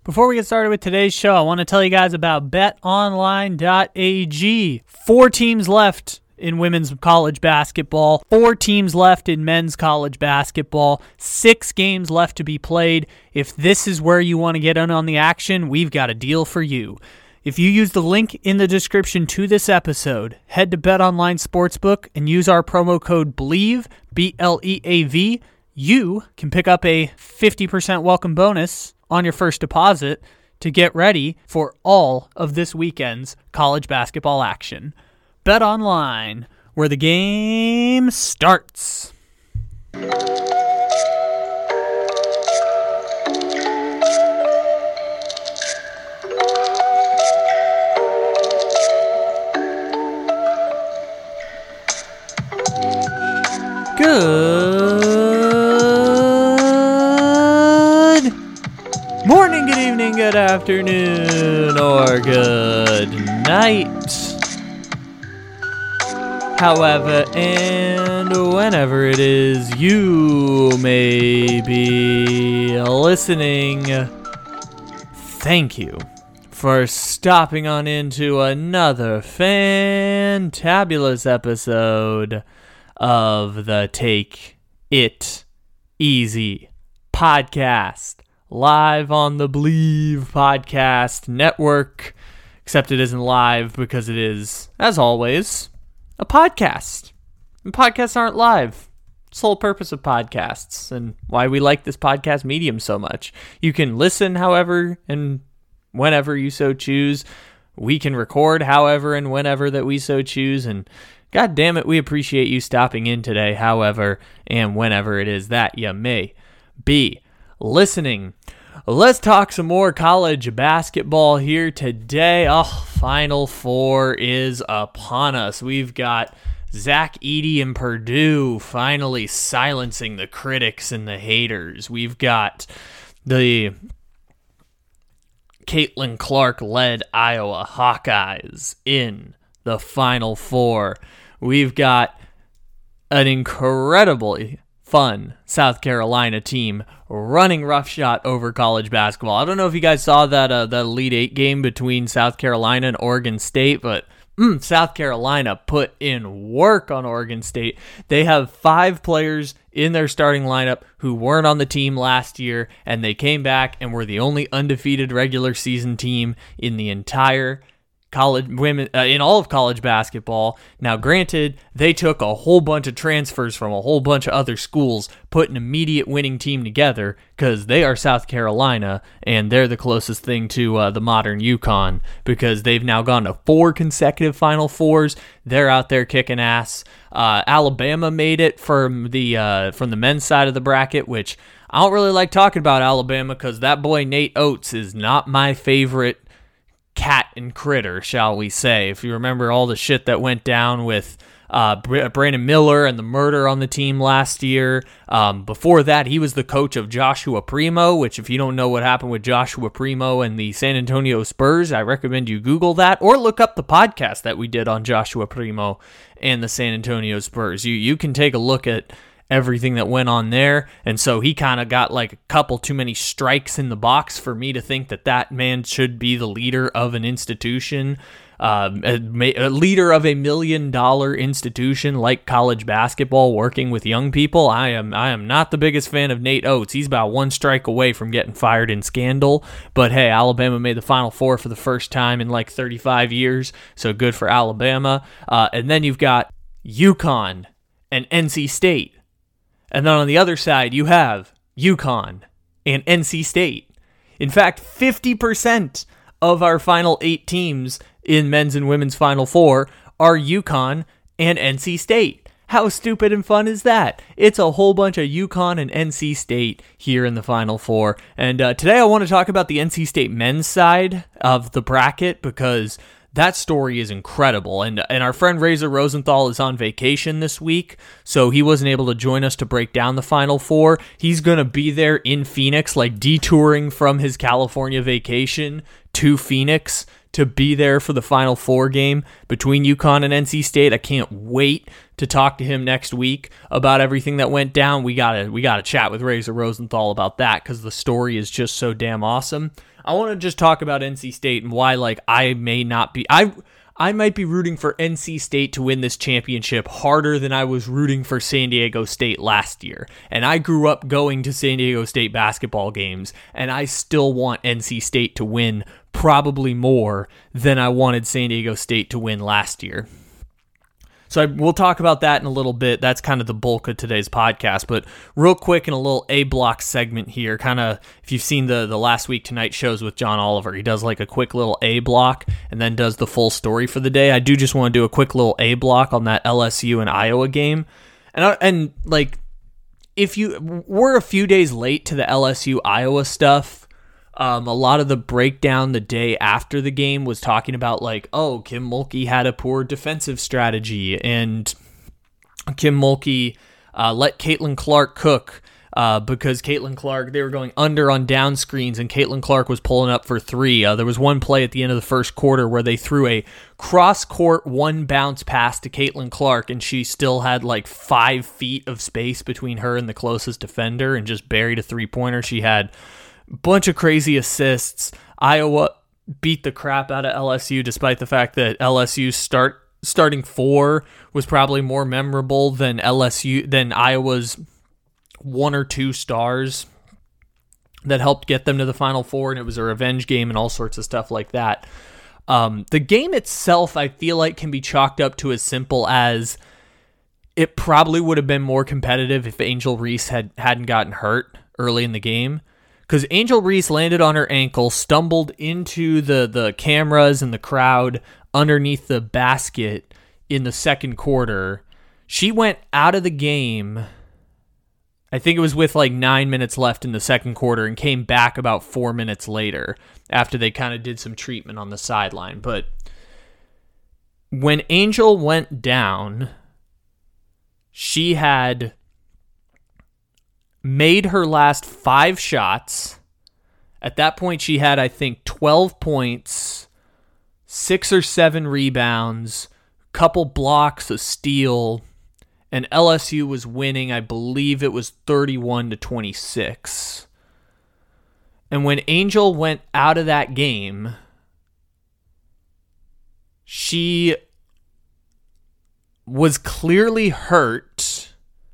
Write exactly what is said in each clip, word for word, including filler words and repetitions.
Before we get started with today's show, I want to tell you guys about bet online dot a g. Four teams left in women's college basketball, four teams left in men's college basketball, six games left to be played. If this is where you want to get in on the action, we've got a deal for you. If you use the link in the description to this episode, head to BetOnline Sportsbook and use our promo code BLEAV, B L E A V, you can pick up a fifty percent welcome bonus on your first deposit to get ready for all of this weekend's college basketball action. Bet Online, where the game starts. Good morning, good evening, good afternoon, or good night. However and whenever it is you may be listening, thank you for stopping on into another fantabulous episode of the Take It Easy podcast, live on the Believe Podcast Network, except it isn't live because it is, as always, a podcast. And podcasts aren't live. It's the whole purpose of podcasts and why we like this podcast medium so much. You can listen however and whenever you so choose. We can record however and whenever that we so choose, and God damn it, we appreciate you stopping in today, however and whenever it is that you may be listening. Let's talk some more college basketball here today. Oh, Final Four is upon us. We've got Zach Edey and Purdue finally silencing the critics and the haters. We've got the Caitlin Clark-led Iowa Hawkeyes in the Final Four. We've got an incredibly fun South Carolina team running roughshod over college basketball. I don't know if you guys saw that uh, that Elite Eight game between South Carolina and Oregon State, but mm, South Carolina put in work on Oregon State. They have five players in their starting lineup who weren't on the team last year, and they came back and were the only undefeated regular season team in the entire college women uh, in all of college basketball. Now, granted, they took a whole bunch of transfers from a whole bunch of other schools, put an immediate winning team together because they are South Carolina and they're the closest thing to uh, the modern UConn, because they've now gone to four consecutive Final Fours. They're out there kicking ass. Uh, Alabama made it from the uh, from the men's side of the bracket, which I don't really like talking about Alabama because that boy Nate Oates is not my favorite cat and critter, shall we say. If you remember all the shit that went down with uh, Brandon Miller and the murder on the team last year. Um, before that, he was the coach of Joshua Primo, which if you don't know what happened with Joshua Primo and the San Antonio Spurs, I recommend you Google that or look up the podcast that we did on Joshua Primo and the San Antonio Spurs. You, you can take a look at everything that went on there, and so he kind of got like a couple too many strikes in the box for me to think that that man should be the leader of an institution, um, a, a leader of a million dollar institution like college basketball working with young people. I am I am not the biggest fan of Nate Oates. He's about one strike away from getting fired in scandal, but hey, Alabama made the Final Four for the first time in like thirty-five years, so good for Alabama. Uh, and then you've got UConn and N C State. And then on the other side, you have UConn and N C State. In fact, fifty percent of our final eight teams in men's and women's Final Four are UConn and N C State. How stupid and fun is that? It's a whole bunch of UConn and N C State here in the Final Four. And uh, today I want to talk about the N C State men's side of the bracket because that story is incredible, and and our friend Razor Rosenthal is on vacation this week, so he wasn't able to join us to break down the Final Four. He's going to be there in Phoenix, like detouring from his California vacation to Phoenix to be there for the Final Four game between UConn and N C State. I can't wait to talk to him next week about everything that went down. We gotta we gotta chat with Razor Rosenthal about that because the story is just so damn awesome. I want to just talk about N C State and why, like, I may not be I I might be rooting for N C State to win this championship harder than I was rooting for San Diego State last year. And I grew up going to San Diego State basketball games, and I still want N C State to win probably more than I wanted San Diego State to win last year. So I, we'll talk about that in a little bit. That's kind of the bulk of today's podcast. But real quick, in a little A-block segment here, kind of, if you've seen the, the Last Week Tonight shows with John Oliver, he does like a quick little A-block and then does the full story for the day. I do just want to do a quick little A-block on that L S U and Iowa game. And, I, and like, if you we're a few days late to the L S U-Iowa stuff, Um, a lot of the breakdown the day after the game was talking about, like, oh, Kim Mulkey had a poor defensive strategy, and Kim Mulkey uh, let Caitlin Clark cook uh, because Caitlin Clark, they were going under on down screens, and Caitlin Clark was pulling up for three. Uh, there was one play at the end of the first quarter where they threw a cross-court one-bounce pass to Caitlin Clark, and she still had, like, five feet of space between her and the closest defender and just buried a three-pointer. She had bunch of crazy assists. Iowa beat the crap out of L S U, despite the fact that L S U's start starting four was probably more memorable than L S U than Iowa's one or two stars that helped get them to the Final Four, and it was a revenge game and all sorts of stuff like that. Um, the game itself, I feel like, can be chalked up to as simple as it probably would have been more competitive if Angel Reese had hadn't gotten hurt early in the game. Because Angel Reese landed on her ankle, stumbled into the, the cameras and the crowd underneath the basket in the second quarter. She went out of the game, I think it was with like nine minutes left in the second quarter, and came back about four minutes later after they kind of did some treatment on the sideline. But when Angel went down, she had made her last five shots. At that point, she had, I think, twelve points, six or seven rebounds, couple blocks, a steal, and L S U was winning. I believe it was thirty-one to twenty-six. And when Angel went out of that game, she was clearly hurt.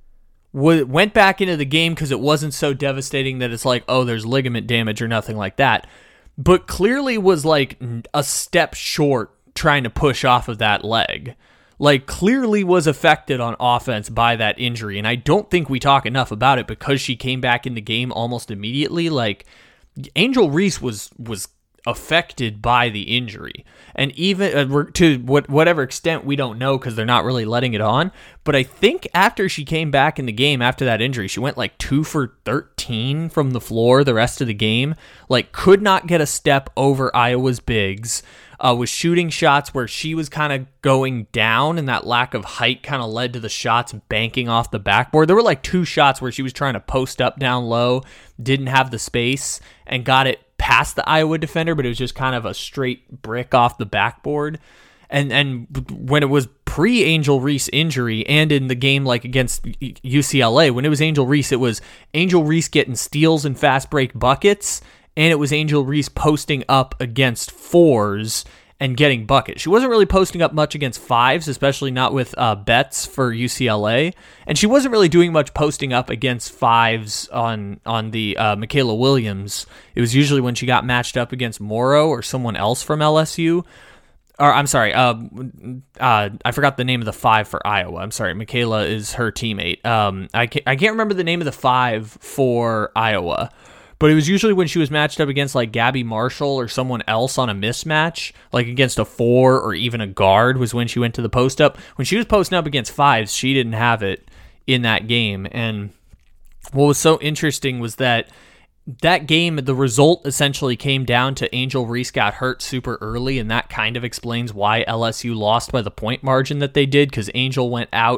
Went back into the game because it wasn't so devastating that it's like, oh, there's ligament damage or nothing like that. But clearly was like a step short trying to push off of that leg. Like, clearly was affected on offense by that injury. And I don't think we talk enough about it because she came back in the game almost immediately. Like, Angel Reese was was affected by the injury. And even uh, to what, whatever extent, we don't know because they're not really letting it on. But I think after she came back in the game after that injury, she went like two for thirteen from the floor the rest of the game. Like, could not get a step over Iowa's bigs. Uh, was shooting shots where she was kind of going down, and that lack of height kind of led to the shots banking off the backboard. There were like two shots where she was trying to post up down low, didn't have the space, and got it past the Iowa defender, but it was just kind of a straight brick off the backboard. And and when it was pre-Angel Reese injury and in the game like against U C L A, when it was Angel Reese, it was Angel Reese getting steals and fast break buckets, and it was Angel Reese posting up against fours and getting buckets. She wasn't really posting up much against fives, especially not with uh, Betts for U C L A. And she wasn't really doing much posting up against fives on, on the uh, Michaela Williams. It was usually when she got matched up against Morrow or someone else from L S U. Or I'm sorry, uh, uh, I forgot the name of the five for Iowa. I'm sorry, Michaela is her teammate. Um, I can't, I can't remember the name of the five for Iowa. But it was usually when she was matched up against like Gabby Marshall or someone else on a mismatch, like against a four or even a guard was when she went to the post up. When she was posting up against fives, she didn't have it in that game. And what was so interesting was that that game, the result essentially came down to Angel Reese got hurt super early, and that kind of explains why L S U lost by the point margin that they did, because Angel went out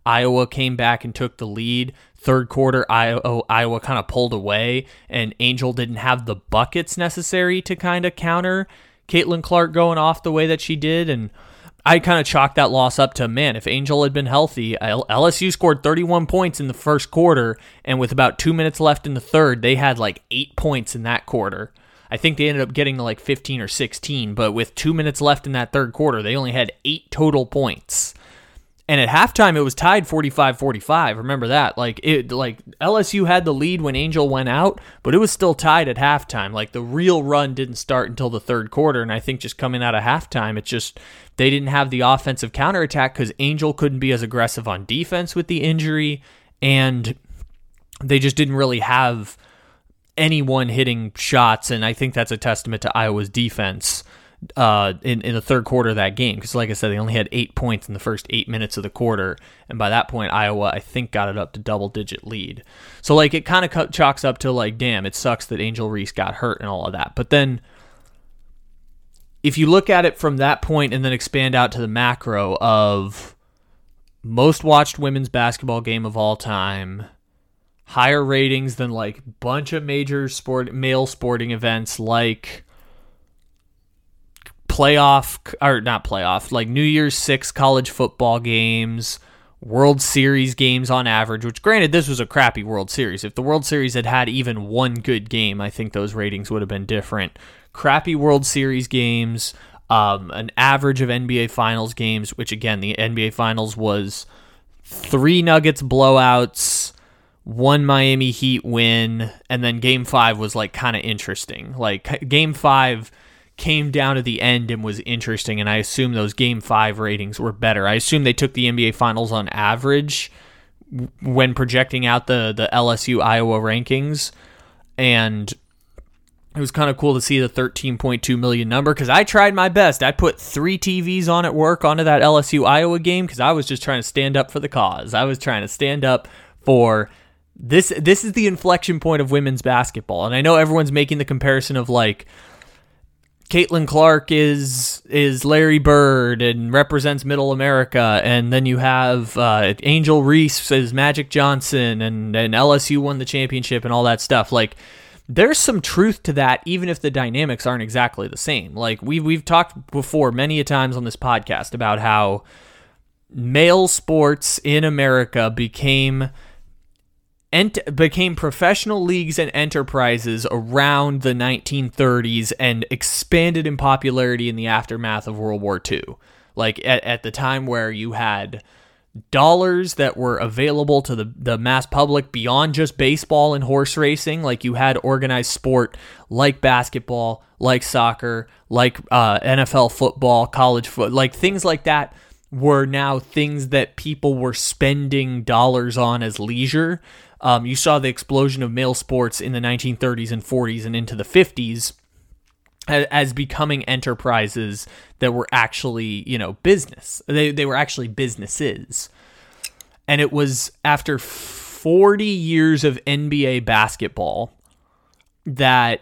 Iowa came back and took the lead. Third quarter, Iowa, Iowa kind of pulled away, and Angel didn't have the buckets necessary to kind of counter Caitlin Clark going off the way that she did. And I kind of chalked that loss up to, man, if Angel had been healthy, L S U scored thirty-one points in the first quarter, and with about two minutes left in the third, they had like eight points in that quarter. I think they ended up getting like fifteen or sixteen, but with two minutes left in that third quarter, they only had eight total points. And at halftime, it was tied forty-five forty-five. Remember that. Like it, like L S U had the lead when Angel went out, but it was still tied at halftime. Like the real run didn't start until the third quarter, and I think just coming out of halftime, it just they didn't have the offensive counterattack because Angel couldn't be as aggressive on defense with the injury, and they just didn't really have anyone hitting shots, and I think that's a testament to Iowa's defense uh, in, in the third quarter of that game, because like I said, they only had eight points in the first eight minutes of the quarter, and by that point, Iowa, I think, got it up to double-digit lead. So, like, it kind of chalks up to, like, damn, it sucks that Angel Reese got hurt and all of that. But then, if you look at it from that point and then expand out to the macro of most watched women's basketball game of all time, higher ratings than, like, bunch of major sport male sporting events like playoff, or not playoff, like New Year's Six college football games, World Series games on average, which granted, this was a crappy World Series. If the World Series had had even one good game, I think those ratings would have been different. Crappy World Series games, um, an average of N B A Finals games, which again, the N B A Finals was three Nuggets blowouts, one Miami Heat win, and then Game five was like kind of interesting. Like Game five came down to the end and was interesting, and I assume those Game five ratings were better. I assume they took the N B A Finals on average when projecting out the, the L S U Iowa rankings, and it was kind of cool to see the thirteen point two million number, because I tried my best. I put three T Vs on at work onto that L S U Iowa game because I was just trying to stand up for the cause. I was trying to stand up for this. This is the inflection point of women's basketball, and I know everyone's making the comparison of like, Caitlin Clark is is Larry Bird and represents Middle America, and then you have uh, Angel Reese as Magic Johnson, and, and L S U won the championship and all that stuff. Like, there's some truth to that, even if the dynamics aren't exactly the same. Like, we've, we've talked before many a times on this podcast about how male sports in America became... Ent- became professional leagues and enterprises around the nineteen thirties and expanded in popularity in the aftermath of World War Two. Like at, at the time where you had dollars that were available to the, the mass public beyond just baseball and horse racing. Like you had organized sport like basketball, like soccer, like uh, N F L football, college foot, like things like that were now things that people were spending dollars on as leisure. Um, you saw the explosion of male sports in the nineteen thirties and forties and into the fifties as, as becoming enterprises that were actually, you know, business. They they were actually businesses. And it was after forty years of N B A basketball that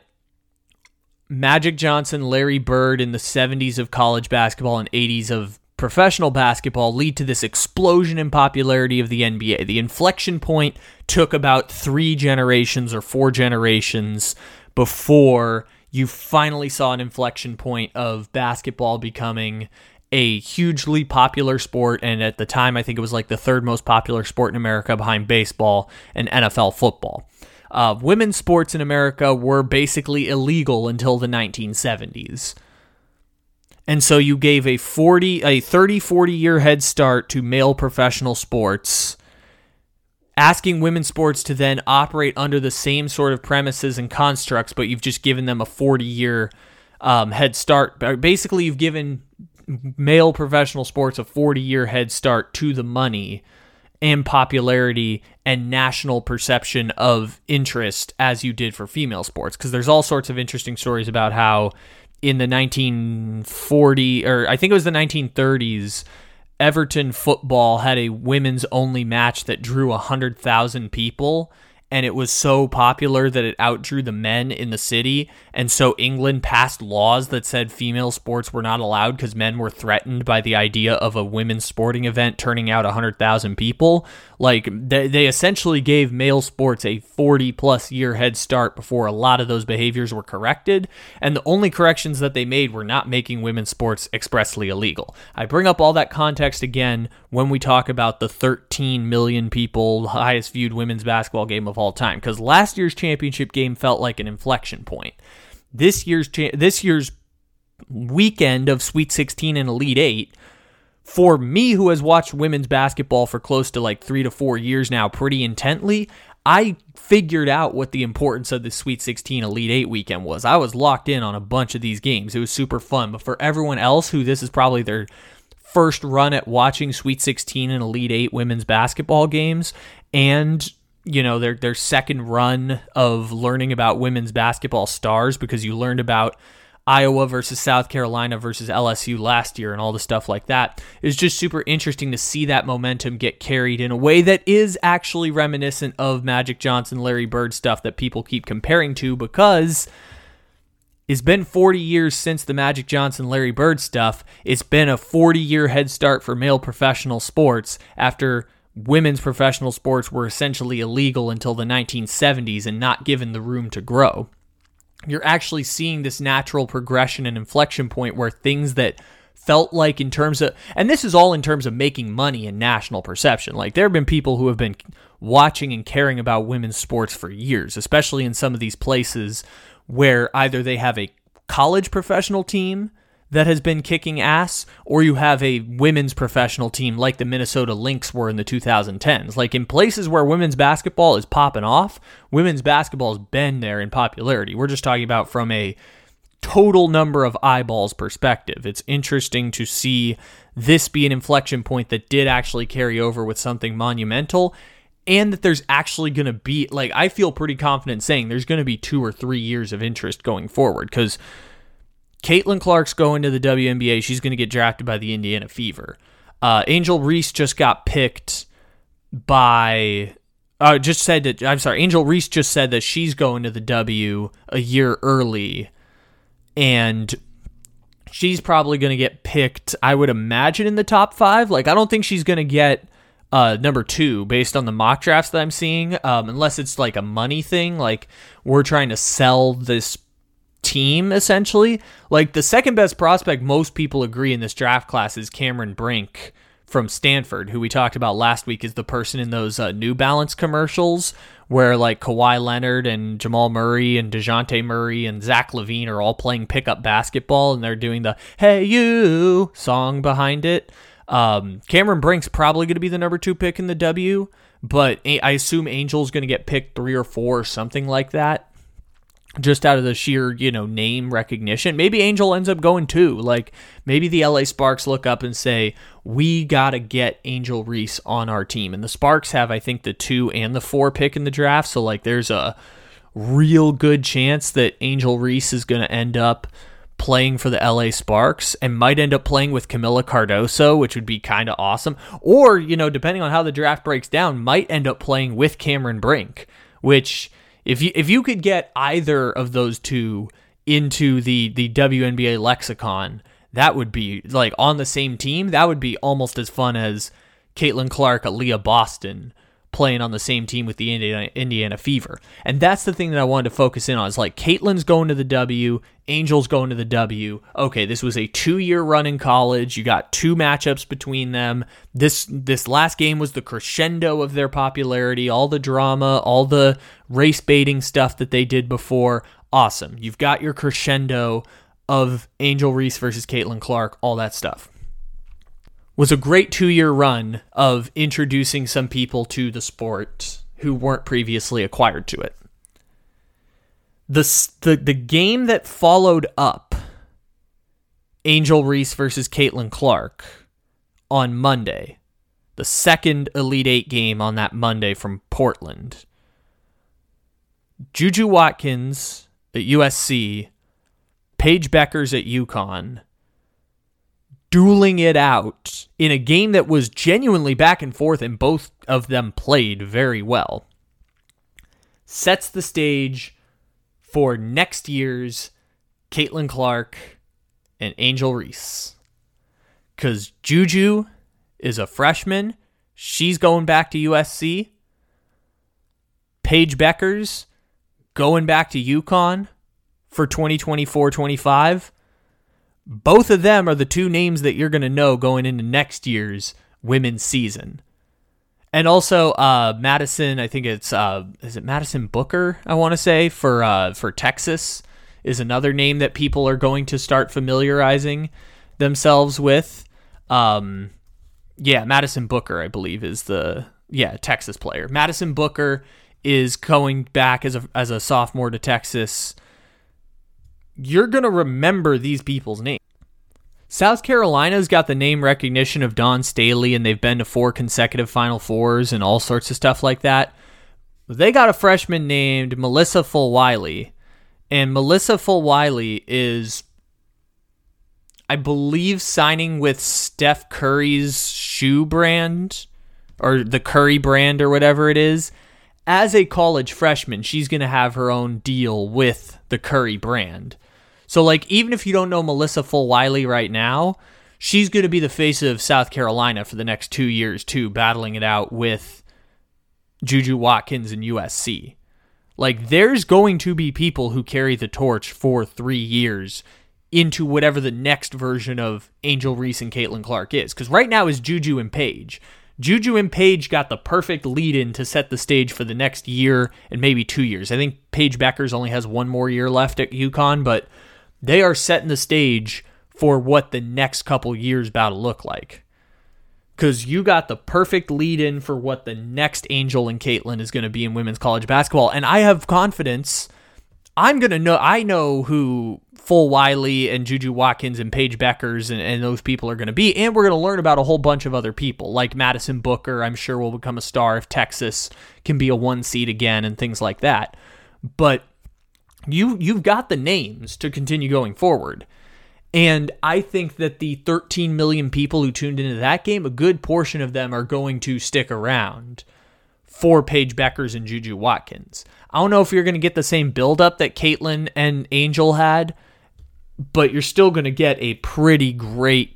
Magic Johnson, Larry Bird in the seventies of college basketball and eighties of professional basketball lead to this explosion in popularity of the N B A. The inflection point took about three generations or four generations before you finally saw an inflection point of basketball becoming a hugely popular sport, and at the time I think it was like the third most popular sport in America behind baseball and N F L football. Uh, women's sports in America were basically illegal until the nineteen seventies. And so you gave a forty, a thirty, forty year head start to male professional sports, asking women's sports to then operate under the same sort of premises and constructs, but you've just given them a forty year um, head start. Basically, you've given male professional sports a forty year head start to the money and popularity and national perception of interest as you did for female sports. Because there's all sorts of interesting stories about how in the nineteen forty, or I think it was the nineteen thirties, Everton football had a women's only match that drew one hundred thousand people, and it was so popular that it outdrew the men in the city, and so England passed laws that said female sports were not allowed because men were threatened by the idea of a women's sporting event turning out one hundred thousand people. Like, they, they essentially gave male sports a forty plus year head start before a lot of those behaviors were corrected, and the only corrections that they made were not making women's sports expressly illegal. I bring up all that context again when we talk about the thirteen million people highest viewed women's basketball game of all time, because last year's championship game felt like an inflection point. This year's cha- this year's weekend of Sweet sixteen and Elite Eight, for me, who has watched women's basketball for close to like three to four years now pretty intently, I figured out what the importance of the Sweet sixteen Elite Eight weekend was. I was locked in on a bunch of these games. It was super fun. But for everyone else who this is probably their first run at watching Sweet sixteen and Elite Eight women's basketball games, and you know, their their second run of learning about women's basketball stars, because you learned about Iowa versus South Carolina versus L S U last year and all the stuff like that. It's just super interesting to see that momentum get carried in a way that is actually reminiscent of Magic Johnson, Larry Bird stuff that people keep comparing to, because it's been forty years since the Magic Johnson, Larry Bird stuff. It's been a forty-year head start for male professional sports after women's professional sports were essentially illegal until the nineteen seventies and not given the room to grow. You're actually seeing this natural progression and inflection point where things that felt like in terms of, and this is all in terms of making money and national perception. Like, there have been people who have been watching and caring about women's sports for years, especially in some of these places where either they have a college professional team that has been kicking ass, or you have a women's professional team like the Minnesota Lynx were in the two thousand tens. Like, in places where women's basketball is popping off, women's basketball has been there in popularity. We're just talking about from a total number of eyeballs perspective. It's interesting to see this be an inflection point that did actually carry over with something monumental, and that there's actually going to be, like, I feel pretty confident saying there's going to be two or three years of interest going forward, because Caitlin Clark's going to the W N B A. She's going to get drafted by the Indiana Fever. Uh, Angel Reese just got picked by, uh, just said that, I'm sorry, Angel Reese just said that she's going to the W a year early, and she's probably going to get picked, I would imagine, in the top five. Like, I don't think she's going to get uh, number two based on the mock drafts that I'm seeing, um, unless it's like a money thing, like we're trying to sell this team, essentially. Like, the second best prospect most people agree in this draft class is Cameron Brink from Stanford, who we talked about last week is the person in those uh, New Balance commercials where like Kawhi Leonard and Jamal Murray and DeJounte Murray and Zach LaVine are all playing pickup basketball, and they're doing the "Hey You" song behind it. Um, Cameron Brink's probably going to be the number two pick in the W, but I assume Angel's going to get picked three or four or something like that, just out of the sheer, you know, name recognition. Maybe Angel ends up going two. Like, maybe the L A Sparks look up and say, we got to get Angel Reese on our team. And the Sparks have, I think, the two and the four pick in the draft. So, like, there's a real good chance that Angel Reese is going to end up playing for the L A Sparks and might end up playing with Camila Cardoso, which would be kind of awesome. Or, you know, depending on how the draft breaks down, might end up playing with Cameron Brink, which, If you if you could get either of those two into the, the W N B A lexicon, that would be, like, on the same team, that would be almost as fun as Caitlin Clark, Aaliyah Boston playing on the same team with the Indiana, Indiana Fever. And that's the thing that I wanted to focus in on, is like, Caitlin's going to the W, Angel's going to the W. Okay, this was a two-year run in college. You got two matchups between them. This this last game was the crescendo of their popularity, all the drama, all the race-baiting stuff that they did before. Awesome. You've got your crescendo of Angel Reese versus Caitlin Clark, all that stuff. Was a great two-year run of introducing some people to the sport who weren't previously acquired to it. The, the, the game that followed up Angel Reese versus Caitlin Clark on Monday, the second Elite Eight game on that Monday from Portland, Juju Watkins at U S C, Paige Beckers at UConn, dueling it out in a game that was genuinely back and forth, and both of them played very well. sets the stage for next year's Caitlin Clark and Angel Reese. Because Juju is a freshman. She's going back to U S C. Paige Bueckers going back to UConn for twenty twenty-four twenty-five. Both of them are the two names that you're going to know going into next year's women's season. And also uh, Madison, I think it's, uh, is it Madison Booker, I want to say, for uh, for Texas, is another name that people are going to start familiarizing themselves with. Um, yeah, Madison Booker, I believe, is the, yeah, Texas player. Madison Booker is going back as a as a sophomore to Texas. You're going to remember these people's names. South Carolina's got the name recognition of Dawn Staley, and they've been to four consecutive Final Fours and all sorts of stuff like that. They got a freshman named Melissa Fulwiley, and Melissa Fulwiley is, I believe, signing with Steph Curry's shoe brand, or the Curry brand or whatever it is. As a college freshman, she's going to have her own deal with the Curry brand. So, like, even if you don't know Melissa Fulwiley right now, she's going to be the face of South Carolina for the next two years, too, battling it out with Juju Watkins and U S C. Like, there's going to be people who carry the torch for three years into whatever the next version of Angel Reese and Caitlin Clark is. Because right now is Juju and Paige. Juju and Paige got the perfect lead-in to set the stage for the next year and maybe two years. I think Paige Bueckers only has one more year left at UConn, but they are setting the stage for what the next couple years about to look like. Because you got the perfect lead-in for what the next Angel and Caitlin is going to be in women's college basketball. And I have confidence. I'm going to know, I know who Fulwiley and Juju Watkins and Paige Bueckers and, and those people are going to be. And we're going to learn about a whole bunch of other people, like Madison Booker, I'm sure will become a star if Texas can be a one seed again and things like that. But you, you've got the names to continue going forward. And I think that the thirteen million people who tuned into that game, a good portion of them are going to stick around for Paige Bueckers and Juju Watkins. I don't know if you're going to get the same buildup that Caitlin and Angel had, but you're still going to get a pretty great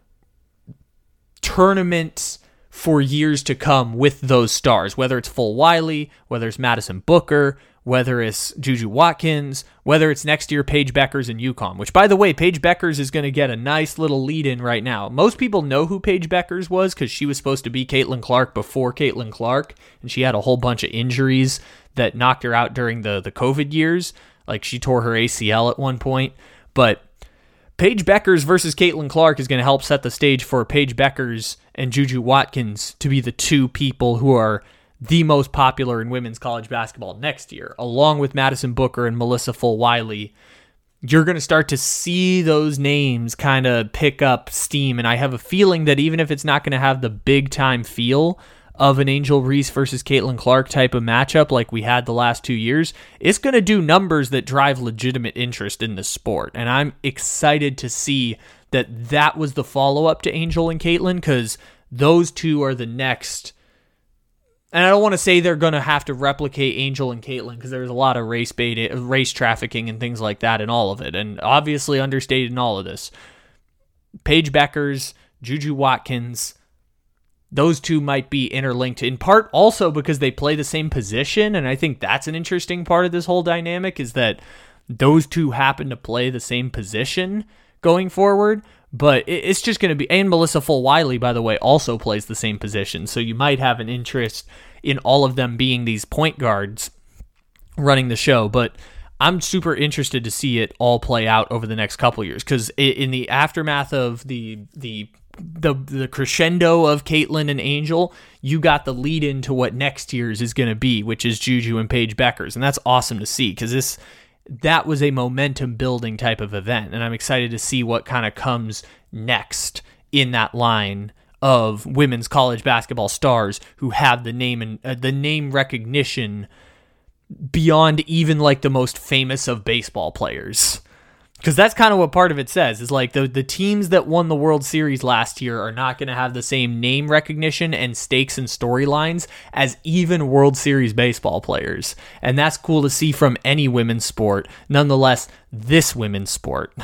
tournament for years to come with those stars, whether it's Fulwiley, whether it's Madison Booker, whether it's Juju Watkins, whether it's next year Paige Bueckers and UConn, which, by the way, Paige Bueckers is going to get a nice little lead-in right now. Most people know who Paige Bueckers was because she was supposed to be Caitlin Clark before Caitlin Clark, and she had a whole bunch of injuries that knocked her out during the, the COVID years. Like, she tore her A C L at one point. But Paige Bueckers versus Caitlin Clark is going to help set the stage for Paige Bueckers and Juju Watkins to be the two people who are the most popular in women's college basketball next year, along with Madison Booker and Melissa Fulwiley. You're going to start to see those names kind of pick up steam, and I have a feeling that even if it's not going to have the big-time feel of an Angel Reese versus Caitlin Clark type of matchup like we had the last two years, it's going to do numbers that drive legitimate interest in the sport, and I'm excited to see that that was the follow-up to Angel and Caitlin, because those two are the next. And I don't want to say they're going to have to replicate Angel and Caitlin because there's a lot of race bait, race trafficking and things like that in all of it. And obviously understated in all of this. Paige Bueckers, Juju Watkins, those two might be interlinked in part also because they play the same position. And I think that's an interesting part of this whole dynamic is that those two happen to play the same position going forward. But it's just going to be, and Melissa Fulwiley, by the way, also plays the same position. So you might have an interest in all of them being these point guards running the show. But I'm super interested to see it all play out over the next couple years. Because in the aftermath of the the the the crescendo of Caitlin and Angel, you got the lead into what next year's is going to be, which is Juju and Paige Bueckers. And that's awesome to see because this... that was a momentum building type of event. And I'm excited to see what kind of comes next in that line of women's college basketball stars who have the name and uh, the name recognition beyond even like the most famous of baseball players. Because that's kind of what part of it says, is like the, the teams that won the World Series last year are not going to have the same name recognition and stakes and storylines as even World Series baseball players. And that's cool to see from any women's sport. Nonetheless, this women's sport.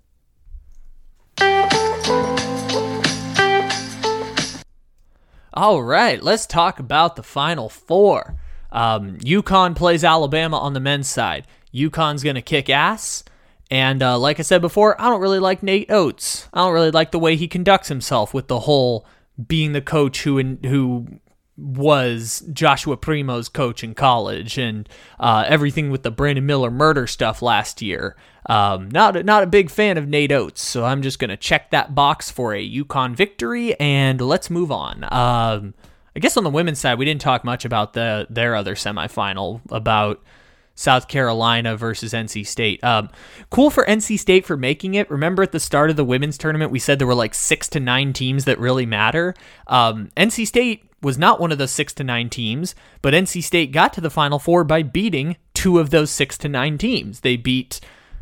All right, let's talk about the Final Four. Um, UConn plays Alabama on the men's side. UConn's going to kick ass. And uh, like I said before, I don't really like Nate Oates. I don't really like the way he conducts himself with the whole being the coach who who was Joshua Primo's coach in college and uh, everything with the Brandon Miller murder stuff last year. Um, not, a, not a big fan of Nate Oates, so I'm just going to check that box for a UConn victory, and let's move on. Um, I guess on the women's side, we didn't talk much about the their other semifinal, about South Carolina versus N C State. Um, cool for N C State for making it. Remember at the start of the women's tournament, we said there were like six to nine teams that really matter. Um, N C State was not one of those six to nine teams, but N C State got to the Final Four by beating two of those six to nine teams. They beat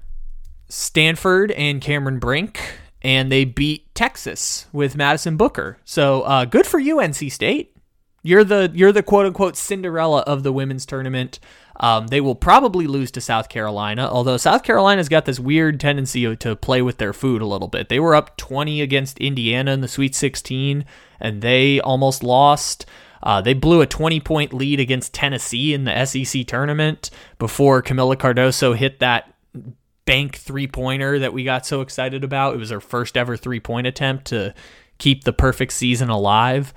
Stanford and Cameron Brink, and they beat Texas with Madison Booker. So uh, good for you, N C State. You're the you're the quote unquote Cinderella of the women's tournament. Um, they will probably lose to South Carolina, although South Carolina's got this weird tendency to play with their food a little bit. They were up twenty against Indiana in the Sweet sixteen, and they almost lost. Uh, they blew a twenty-point lead against Tennessee in the S E C tournament before Camila Cardoso hit that bank three-pointer that we got so excited about. It was her first ever three-point attempt to keep the perfect season alive.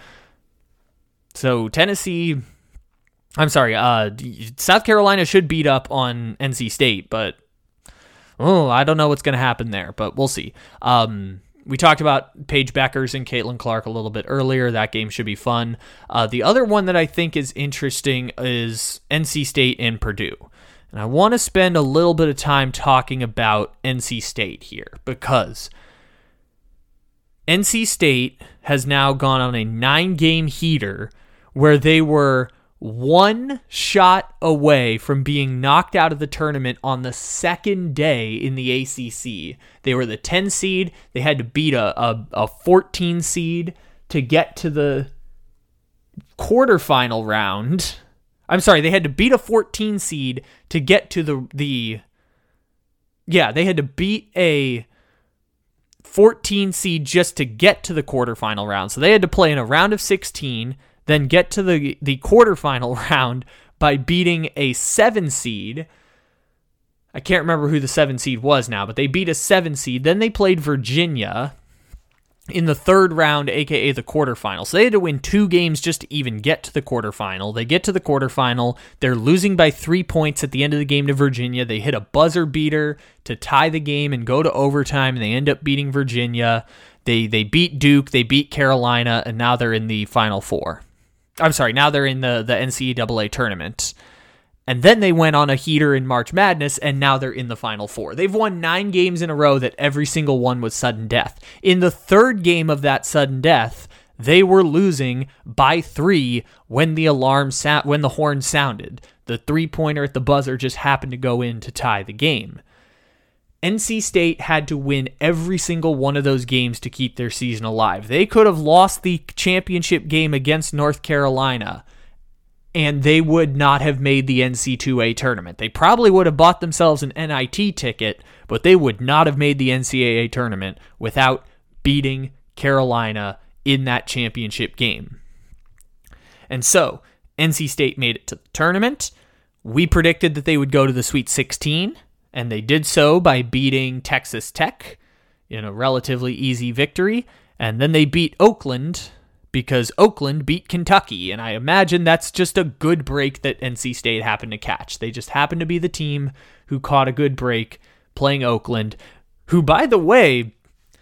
So Tennessee... I'm sorry, uh, South Carolina should beat up on N C State, but oh, I don't know what's going to happen there, but we'll see. Um, we talked about Paige Beckers and Caitlin Clark a little bit earlier. That game should be fun. Uh, the other one that I think is interesting is N C State and Purdue. And I want to spend a little bit of time talking about N C State here because N C State has now gone on a nine-game heater where they were one shot away from being knocked out of the tournament on the second day in the A C C. They were the ten seed. They had to beat a, a, a fourteen seed to get to the quarterfinal round. I'm sorry, they had to beat a fourteen seed to get to the... the yeah, they had to beat a fourteen seed just to get to the quarterfinal round. So they had to play in a round of sixteen, then get to the, the quarterfinal round by beating a seven seed. I can't remember who the seven seed was now, but they beat a seven seed. Then they played Virginia in the third round, aka the quarterfinal. So they had to win two games just to even get to the quarterfinal. They get to the quarterfinal. They're losing by three points at the end of the game to Virginia. They hit a buzzer beater to tie the game and go to overtime, and they end up beating Virginia. They they beat Duke, they beat Carolina, and now they're in the Final Four. I'm sorry, now they're in the, the N C double A tournament. And then they went on a heater in March Madness, and now they're in the Final Four. They've won nine games in a row that every single one was sudden death. In the third game of that sudden death, they were losing by three when the alarm sa- when the horn sounded. The three-pointer at the buzzer just happened to go in to tie the game. N C State had to win every single one of those games to keep their season alive. They could have lost the championship game against North Carolina, and they would not have made the N C double A tournament. They probably would have bought themselves an N I T ticket, but they would not have made the N C double A tournament without beating Carolina in that championship game. And so, N C State made it to the tournament. We predicted that they would go to the Sweet sixteen, and they did so by beating Texas Tech in a relatively easy victory. And then they beat Oakland because Oakland beat Kentucky. And I imagine that's just a good break that N C State happened to catch. They just happened to be the team who caught a good break playing Oakland, who, by the way,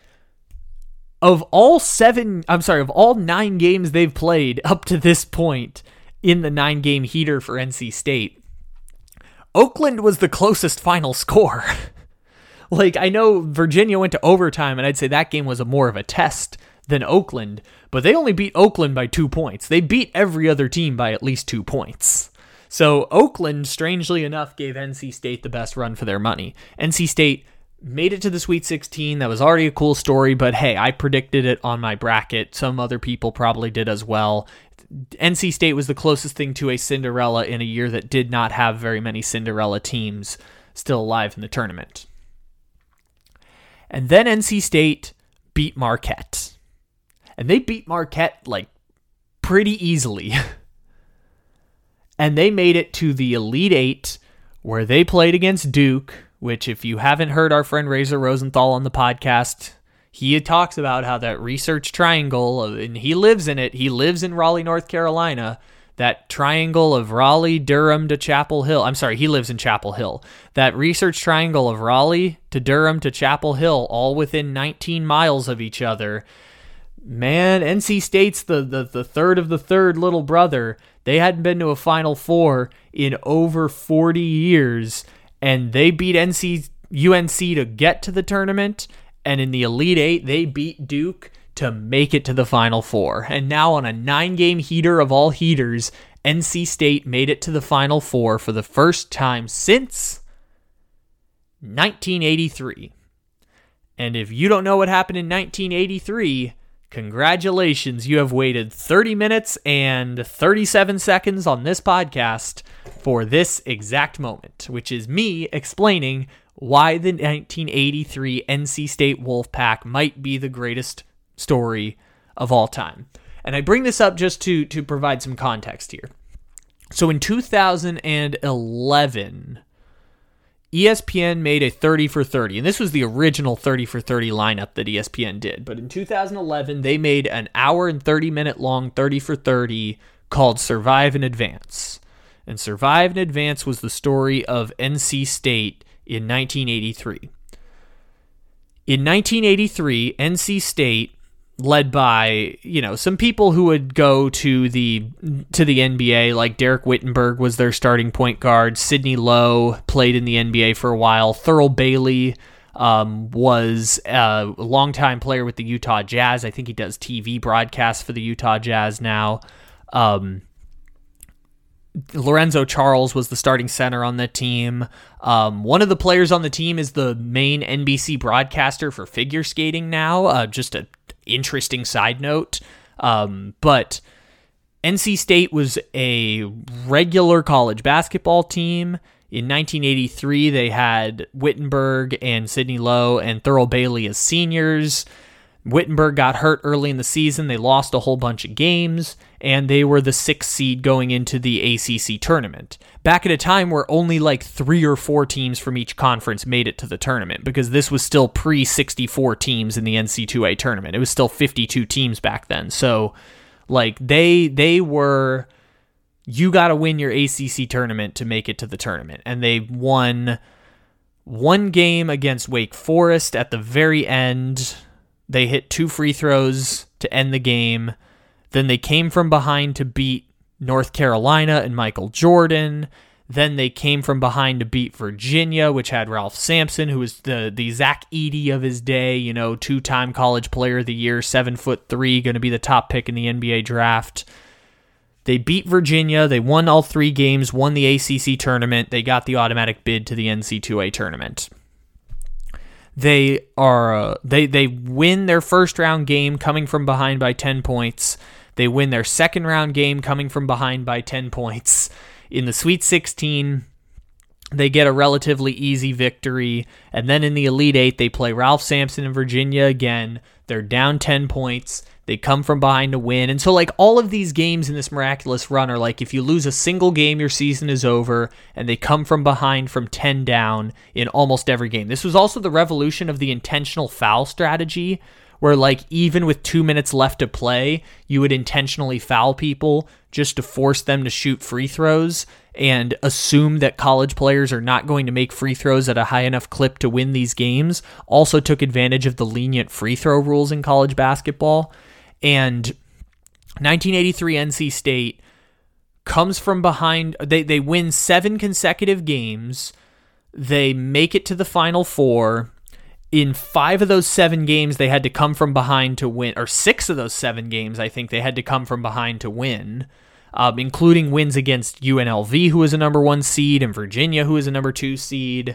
of all seven, I'm sorry, of all nine games they've played up to this point in the nine-game heater for N C State, Oakland was the closest final score. Like, I know Virginia went to overtime, and I'd say that game was a more of a test than Oakland, but they only beat Oakland by two points. They beat every other team by at least two points. So Oakland, strangely enough, gave N C State the best run for their money. N C State made it to the Sweet sixteen. That was already a cool story, but hey, I predicted it on my bracket. Some other people probably did as well. N C State was the closest thing to a Cinderella in a year that did not have very many Cinderella teams still alive in the tournament. And then N C State beat Marquette. And they beat Marquette like pretty easily. And they made it to the Elite Eight, where they played against Duke, which if you haven't heard our friend Razor Rosenthal on the podcast, he talks about how that research triangle, and he lives in it. He lives in Raleigh, North Carolina. That triangle of Raleigh, Durham to Chapel Hill. I'm sorry, he lives in Chapel Hill. That research triangle of Raleigh to Durham to Chapel Hill, all within nineteen miles of each other. Man, N C State's the, the, the third of the third little brother. They hadn't been to a Final Four in over forty years, and they beat N C U N C to get to the tournament, and in the Elite Eight, they beat Duke to make it to the Final Four. And now on a nine-game heater of all heaters, N C State made it to the Final Four for the first time since nineteen eighty-three. And if you don't know what happened in nineteen eighty-three, congratulations, you have waited thirty minutes and thirty-seven seconds on this podcast for this exact moment, which is me explaining why the nineteen eighty-three N C State Wolfpack might be the greatest story of all time. And I bring this up just to, to provide some context here. So in two thousand eleven, E S P N made a thirty for thirty, and this was the original thirty for thirty lineup that E S P N did. But in two thousand eleven, they made an hour and thirty minute long thirty for thirty called Survive and Advance. And Survive and Advance was the story of N C State in nineteen eighty-three. In nineteen eighty-three, N C State, led by, you know, some people who would go to the to the N B A, like Derek Whittenburg was their starting point guard. Sidney Lowe played in the N B A for a while. Thurl Bailey um, was a longtime player with the Utah Jazz. I think he does T V broadcasts for the Utah Jazz now. Um, Lorenzo Charles was the starting center on the team. Um, one of the players on the team is the main N B C broadcaster for figure skating now. Uh, just a interesting side note. Um, but N C State was a regular college basketball team. In nineteen eighty-three, they had Whittenburg and Sidney Lowe and Thurl Bailey as seniors. Whittenburg got hurt early in the season. They lost a whole bunch of games, and they were the sixth seed going into the A C C tournament. Back at a time where only like three or four teams from each conference made it to the tournament, because this was still pre sixty-four teams in the N C double A tournament. It was still fifty-two teams back then. So, like, they they were, you got to win your A C C tournament to make it to the tournament. And they won one game against Wake Forest at the very end. They hit two free throws to end the game. Then they came from behind to beat North Carolina and Michael Jordan. Then they came from behind to beat Virginia, which had Ralph Sampson, who was the, the Zach Edey of his day, you know, two-time college player of the year, seven foot three, going to be the top pick in the N B A draft. They beat Virginia. They won all three games, won the A C C tournament. They got the automatic bid to the N C double A tournament. They are uh, they they win their first round game coming from behind by ten points. They win their second round game coming from behind by ten points. In the Sweet sixteen, they get a relatively easy victory. And then in the Elite Eight, they play Ralph Sampson and Virginia again. They're down ten points. They come from behind to win. And so, like, all of these games in this miraculous run are like, if you lose a single game, your season is over, and they come from behind from ten down in almost every game. This was also the revolution of the intentional foul strategy, where, like, even with two minutes left to play, you would intentionally foul people just to force them to shoot free throws and assume that college players are not going to make free throws at a high enough clip to win these games. Also took advantage of the lenient free throw rules in college basketball. And nineteen eighty-three N C State comes from behind. They, they win seven consecutive games. They make it to the Final Four. In five of those seven games, they had to come from behind to win, or six of those seven games, I think they had to come from behind to win, um, including wins against U N L V, who was a number one seed, and Virginia, who was a number two seed.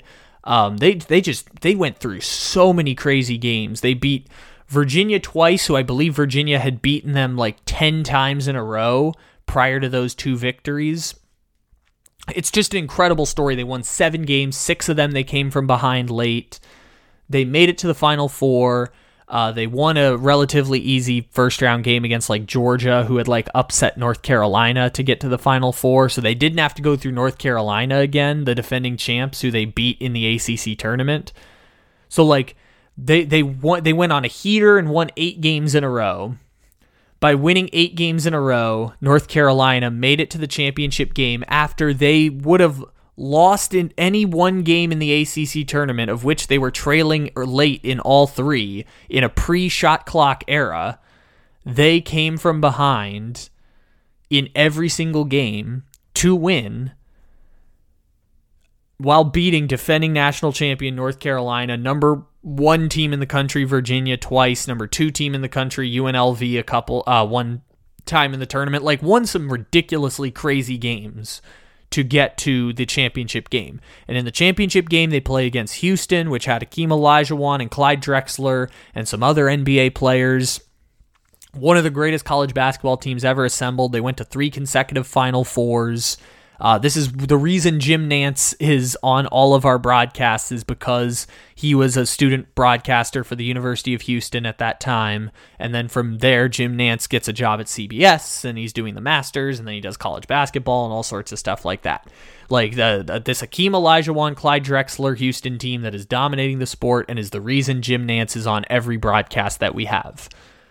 Um, they they just they went through so many crazy games. They beat Virginia twice, who I believe Virginia had beaten them like ten times in a row prior to those two victories. It's just an incredible story. They won seven games. Six of them they came from behind late. They made it to the Final Four. Uh, they won a relatively easy first-round game against like Georgia, who had like upset North Carolina to get to the Final Four. So they didn't have to go through North Carolina again, the defending champs, who they beat in the A C C tournament. So like they they won, they went on a heater and won eight games in a row. By winning eight games in a row, North Carolina made it to the championship game after they would have lost in any one game in the A C C tournament, of which they were trailing or late in all three in a pre-shot clock era. They came from behind in every single game to win while beating defending national champion North Carolina, number one team in the country, Virginia, twice, number two team in the country, U N L V, a couple, uh, one time in the tournament, like won some ridiculously crazy games to get to the championship game. And in the championship game, they play against Houston, which had Hakeem Olajuwon and Clyde Drexler and some other N B A players. One of the greatest college basketball teams ever assembled. They went to three consecutive Final Fours. Uh, this is the reason Jim Nantz is on all of our broadcasts, is because he was a student broadcaster for the University of Houston at that time. And then from there, Jim Nantz gets a job at C B S, and he's doing the Masters, and then he does college basketball and all sorts of stuff like that. Like the, the this Hakeem Olajuwon, Clyde Drexler Houston team that is dominating the sport and is the reason Jim Nantz is on every broadcast that we have.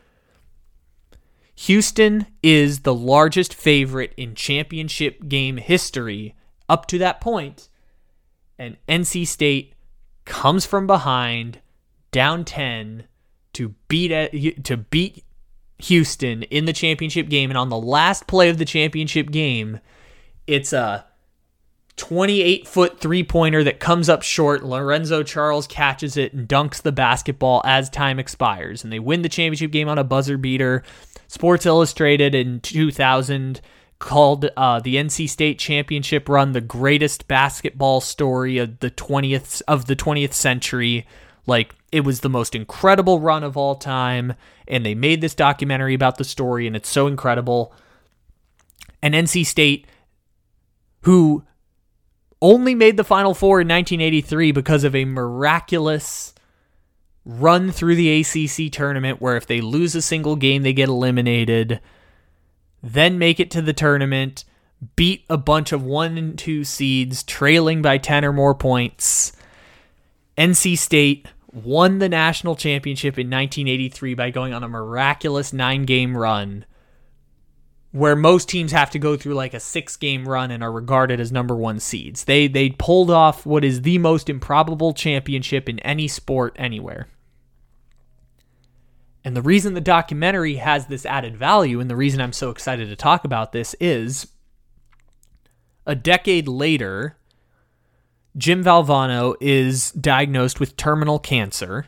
Houston is the largest favorite in championship game history up to that point, and N C State comes from behind, down ten, to beat to beat Houston in the championship game. And on the last play of the championship game, it's a twenty-eight-foot three-pointer that comes up short. Lorenzo Charles catches it and dunks the basketball as time expires, and they win the championship game on a buzzer beater. Sports Illustrated in two thousand called uh, the N C State championship run the greatest basketball story of the twentieth of the twentieth century. Like, it was the most incredible run of all time, and they made this documentary about the story, and it's so incredible. And N C State, who only made the Final Four in nineteen eighty-three because of a miraculous run through the A C C tournament where if they lose a single game, they get eliminated, then make it to the tournament, beat a bunch of one and two seeds, trailing by ten or more points. N C State won the national championship in nineteen eighty-three by going on a miraculous nine-game run, where most teams have to go through like a six-game run and are regarded as number one seeds. They they pulled off what is the most improbable championship in any sport anywhere. And the reason the documentary has this added value, and the reason I'm so excited to talk about this, is a decade later, Jim Valvano is diagnosed with terminal cancer.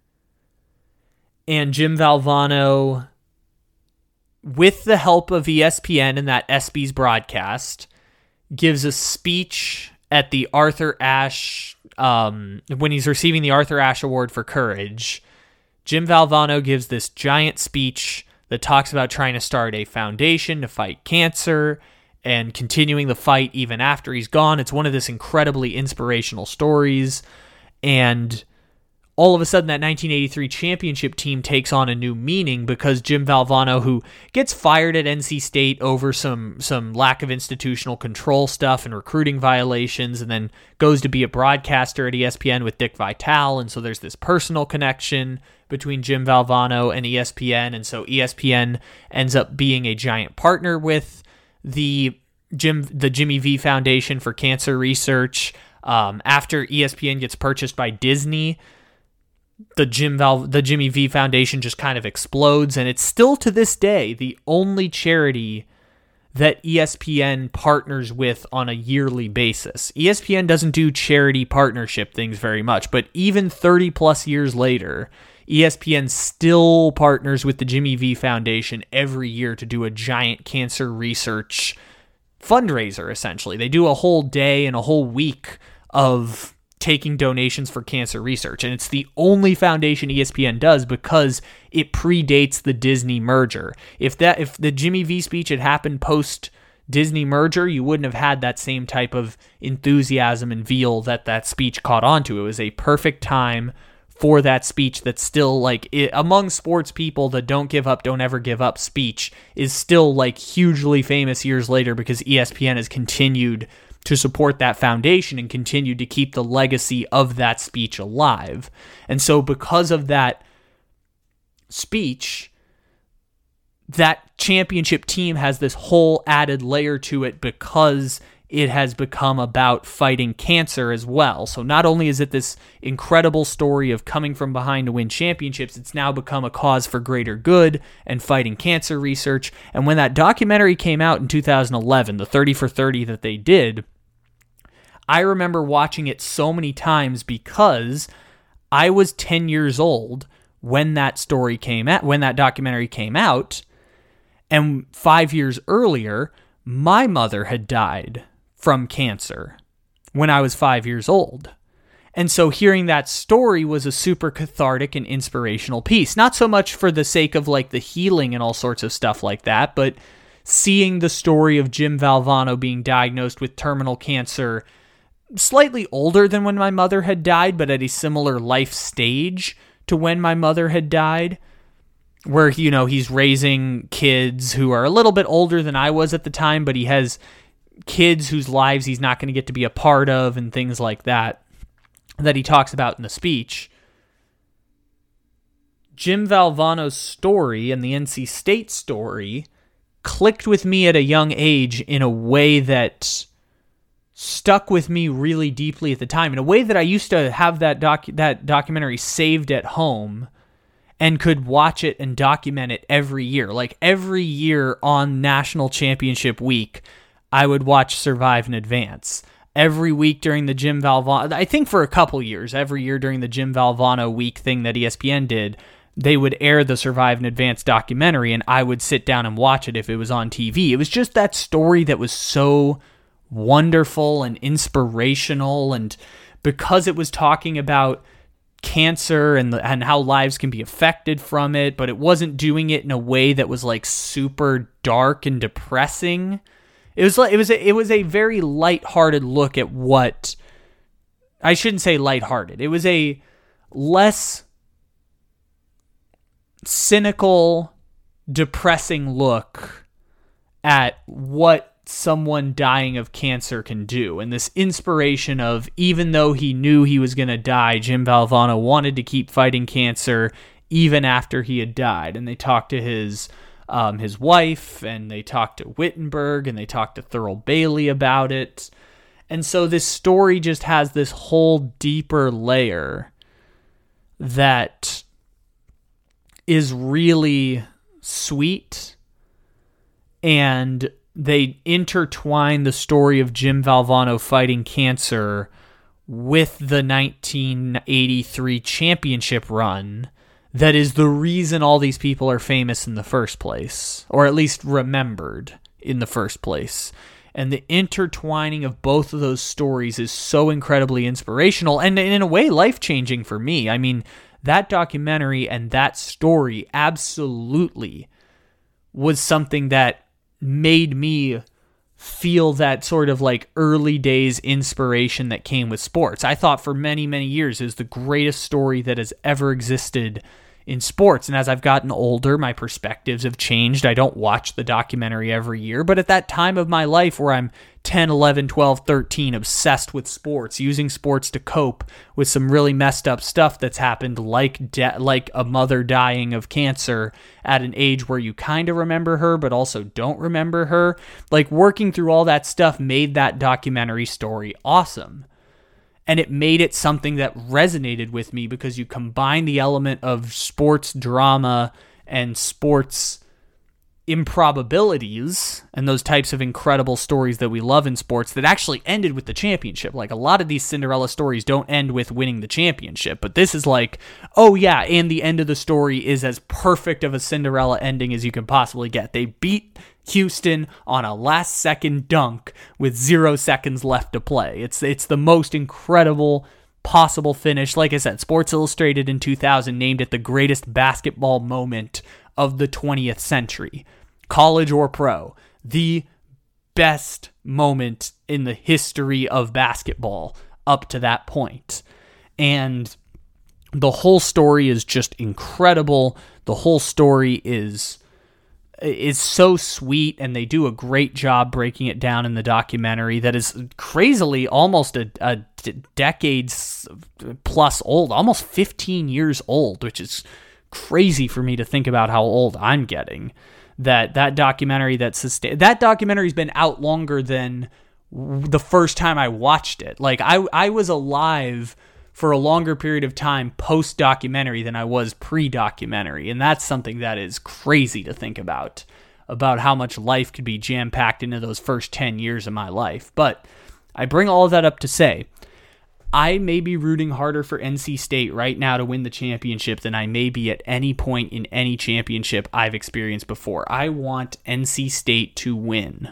And Jim Valvano, with the help of E S P N and that ESPY's broadcast, gives a speech at the Arthur Ashe, um, when he's receiving the Arthur Ashe Award for Courage. Jim Valvano gives this giant speech that talks about trying to start a foundation to fight cancer and continuing the fight even after he's gone. It's one of this incredibly inspirational stories. And all of a sudden, that nineteen eighty-three championship team takes on a new meaning because Jim Valvano, who gets fired at N C State over some some lack of institutional control stuff and recruiting violations, and then goes to be a broadcaster at E S P N with Dick Vitale, and so there's this personal connection between Jim Valvano and E S P N, and so E S P N ends up being a giant partner with the Jim the Jimmy V Foundation for Cancer Research. Um, after E S P N gets purchased by Disney, the Jim Val, the Jimmy V Foundation just kind of explodes, and it's still to this day the only charity that E S P N partners with on a yearly basis. E S P N doesn't do charity partnership things very much, but even thirty plus years later, E S P N still partners with the Jimmy V Foundation every year to do a giant cancer research fundraiser, essentially. They do a whole day and a whole week of taking donations for cancer research. And it's the only foundation E S P N does because it predates the Disney merger. If that if the Jimmy V speech had happened post Disney merger, you wouldn't have had that same type of enthusiasm and veal that that speech caught on to. It was a perfect time for that speech that's still like it, among sports people, the don't give up, don't ever give up speech is still like hugely famous years later because E S P N has continued to support that foundation and continued to keep the legacy of that speech alive. And so because of that speech, that championship team has this whole added layer to it because it has become about fighting cancer as well. So not only is it this incredible story of coming from behind to win championships, it's now become a cause for greater good and fighting cancer research. And when that documentary came out in two thousand eleven, the thirty for thirty that they did, I remember watching it so many times because I was ten years old when that story came out, when that documentary came out. And five years earlier, my mother had died from cancer when I was five years old. And so hearing that story was a super cathartic and inspirational piece. Not so much for the sake of like the healing and all sorts of stuff like that, but seeing the story of Jim Valvano being diagnosed with terminal cancer slightly older than when my mother had died, but at a similar life stage to when my mother had died, where, you know, he's raising kids who are a little bit older than I was at the time, but he has kids whose lives he's not going to get to be a part of and things like that, that he talks about in the speech. Jim Valvano's story and the N C State story clicked with me at a young age in a way that stuck with me really deeply at the time, in a way that I used to have that doc that documentary saved at home and could watch it and document it every year. Like every year on National Championship Week, I would watch Survive and Advance. Every week during the Jim Valvano, I think for a couple years, every year during the Jim Valvano week thing that E S P N did, they would air the Survive and Advance documentary, and I would sit down and watch it if it was on T V. It was just that story that was so wonderful and inspirational, and because it was talking about cancer and the, and how lives can be affected from it, but it wasn't doing it in a way that was like super dark and depressing. It was like it was a, it was a very lighthearted look at what I shouldn't say lighthearted. It was a less cynical, depressing look at what someone dying of cancer can do, and this inspiration of, even though he knew he was going to die, Jim Valvano wanted to keep fighting cancer even after he had died. And they talked to his um, his wife, and they talked to Wittenberg, and they talked to Thurl Bailey about it. And so this story just has this whole deeper layer that is really sweet, and they intertwine the story of Jim Valvano fighting cancer with the nineteen eighty-three championship run that is the reason all these people are famous in the first place, or at least remembered in the first place. And the intertwining of both of those stories is so incredibly inspirational and in a way life-changing for me. I mean, that documentary and that story absolutely was something that made me feel that sort of like early days inspiration that came with sports. I thought for many, many years it was the greatest story that has ever existed in sports. And as I've gotten older, my perspectives have changed. I don't watch the documentary every year, but at that time of my life where I'm ten, eleven, twelve, thirteen, obsessed with sports, using sports to cope with some really messed up stuff that's happened, like de- like a mother dying of cancer at an age where you kind of remember her, but also don't remember her. Like, working through all that stuff made that documentary story awesome. And it made it something that resonated with me because you combine the element of sports drama and sports improbabilities and those types of incredible stories that we love in sports that actually ended with the championship. Like, a lot of these Cinderella stories don't end with winning the championship, but this is like, oh yeah, and the end of the story is as perfect of a Cinderella ending as you can possibly get. They beat Houston on a last second dunk with zero seconds left to play. It's it's the most incredible possible finish. Like I said, Sports Illustrated in two thousand named it the greatest basketball moment of the twentieth century. College or pro, the best moment in the history of basketball up to that point. And the whole story is just incredible. The whole story is is so sweet, and they do a great job breaking it down in the documentary that is crazily almost a, a decades plus old, almost fifteen years old, which is crazy for me to think about how old I'm getting. That that documentary that sustain that documentary's been out longer than the first time I watched it. Like I I was alive for a longer period of time post-documentary than I was pre-documentary. And that's something that is crazy to think about, about how much life could be jam-packed into those first ten years of my life. But I bring all of that up to say, I may be rooting harder for N C State right now to win the championship than I may be at any point in any championship I've experienced before. I want N C State to win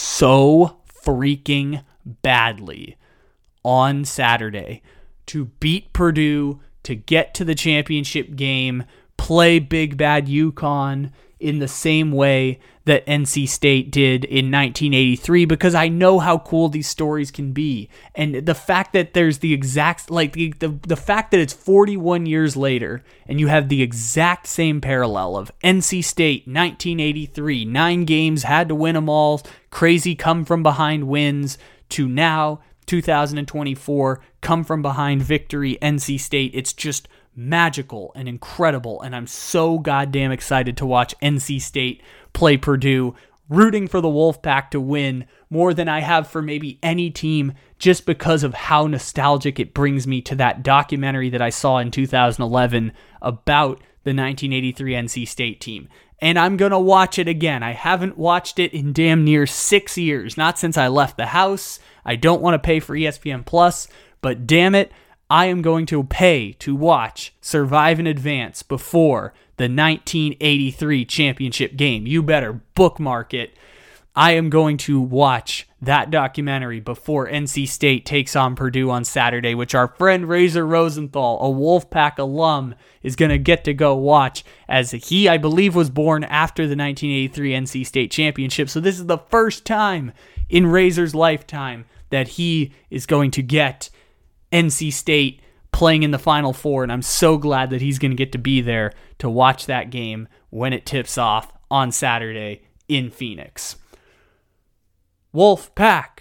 so freaking badly on Saturday, to beat Purdue, to get to the championship game, play Big Bad UConn in the same way that N C State did in nineteen eighty-three, because I know how cool these stories can be. And the fact that there's the exact, like the, the, the fact that it's forty-one years later and you have the exact same parallel of N C State nineteen eighty-three, nine games, had to win them all, crazy come from behind wins, to now two thousand twenty-four, come from behind victory, N C State. It's just magical and incredible, and I'm so goddamn excited to watch N C State play Purdue, rooting for the Wolfpack to win more than I have for maybe any team, just because of how nostalgic it brings me to that documentary that I saw in two thousand eleven about the nineteen eighty-three N C State team. And I'm going to watch it again. I haven't watched it in damn near six years, not since I left the house. I don't want to pay for E S P N Plus, but damn it, I am going to pay to watch Survive in Advance before the nineteen eighty-three championship game. You better bookmark it. I am going to watch that documentary before N C State takes on Purdue on Saturday, which our friend Razor Rosenthal, a Wolfpack alum, is going to get to go watch, as he, I believe, was born after the nineteen eighty-three N C State championship. So this is the first time in Razor's lifetime that he is going to get N C State playing in the Final Four, and I'm so glad that he's going to get to be there to watch that game when it tips off on Saturday in Phoenix. Wolfpack.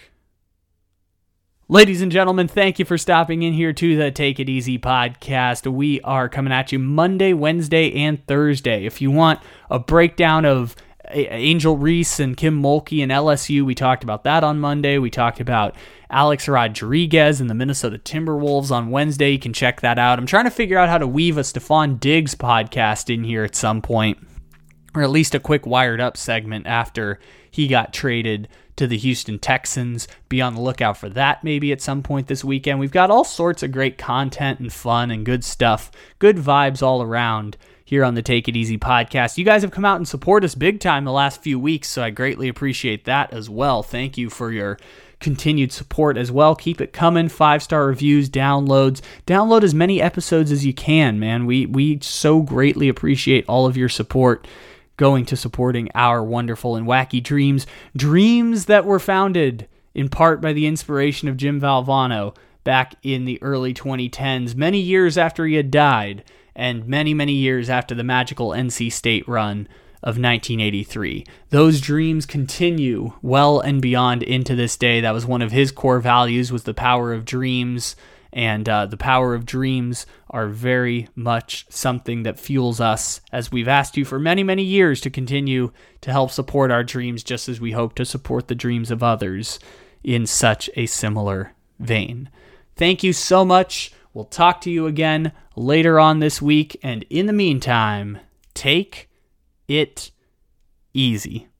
Ladies and gentlemen, thank you for stopping in here to the Take It Easy podcast. We are coming at you Monday, Wednesday, and Thursday. If you want a breakdown of Angel Reese and Kim Mulkey and L S U, we talked about that on Monday. We talked about Alex Rodriguez and the Minnesota Timberwolves on Wednesday. You can check that out. I'm trying to figure out how to weave a Stephon Diggs podcast in here at some point, or at least a quick Wired Up segment after he got traded to the Houston Texans. Be on the lookout for that maybe at some point this weekend. We've got all sorts of great content and fun and good stuff, good vibes all around here on the Take It Easy podcast. You guys have come out and supported us big time the last few weeks, so I greatly appreciate that as well. Thank you for your continued support as well. Keep it coming. Five-star reviews, downloads. Download as many episodes as you can, man. We we so greatly appreciate all of your support going to supporting our wonderful and wacky dreams. Dreams that were founded in part by the inspiration of Jim Valvano back in the early twenty tens, many years after he had died, and many, many years after the magical N C State run of nineteen eighty-three. Those dreams continue well and beyond into this day. That was one of his core values, was the power of dreams, and uh, the power of dreams are very much something that fuels us, as we've asked you for many, many years to continue to help support our dreams, just as we hope to support the dreams of others in such a similar vein. Thank you so much. We'll talk to you again later on this week, and in the meantime, take it easy.